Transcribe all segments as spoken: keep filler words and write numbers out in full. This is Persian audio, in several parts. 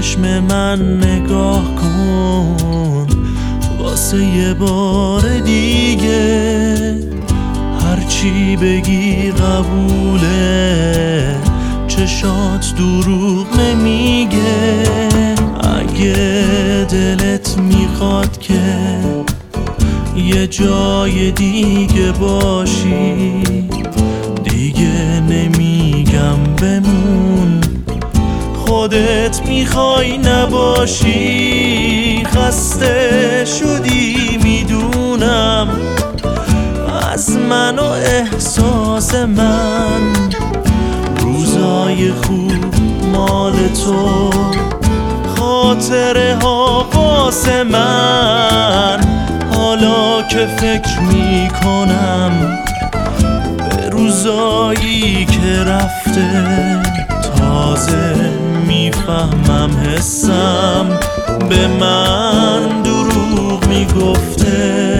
چشم من نگاه کن واسه یه بار دیگه، هرچی بگی قبوله، چشات دروغ نمیگه. اگه دلت میخواد که یه جای دیگه باشی، دیگه نمیگم بمون، خودت میخوای نباشی. خسته شدی میدونم از من و احساس من، روزای خوب مال تو، خاطره ها واسه من. حالا که فکر میکنم به روزایی که رفته، تازه میفهمم حسم به من دروغ میگفته.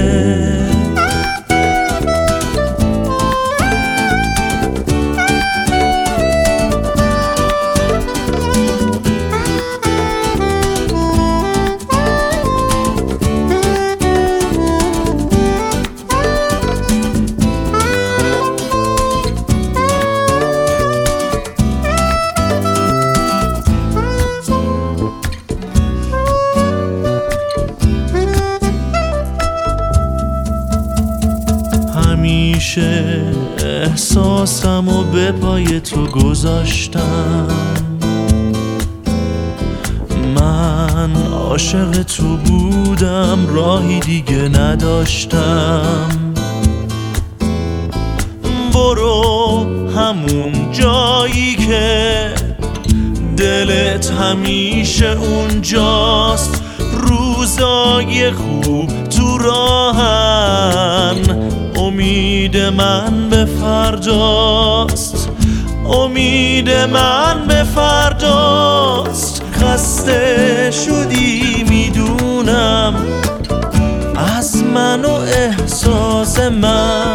همیشه احساسم و به پای تو گذاشتم، من عاشق تو بودم، راهی دیگه نداشتم. برو همون جایی که دلت همیشه اونجاست، روزای خوب تو راهن، امید من به فرداست، امید من به فرداست. خسته شدی میدونم از من و احساس من،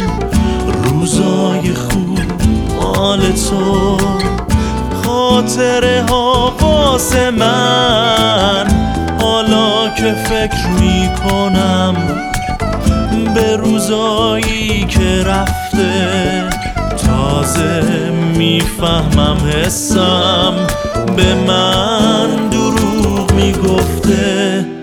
روزای خوب مال تو، خاطره ها واسه من. حالا که فکر میکنم به روزایی که رفته، تازه میفهمم حسم به من دروغ میگفته.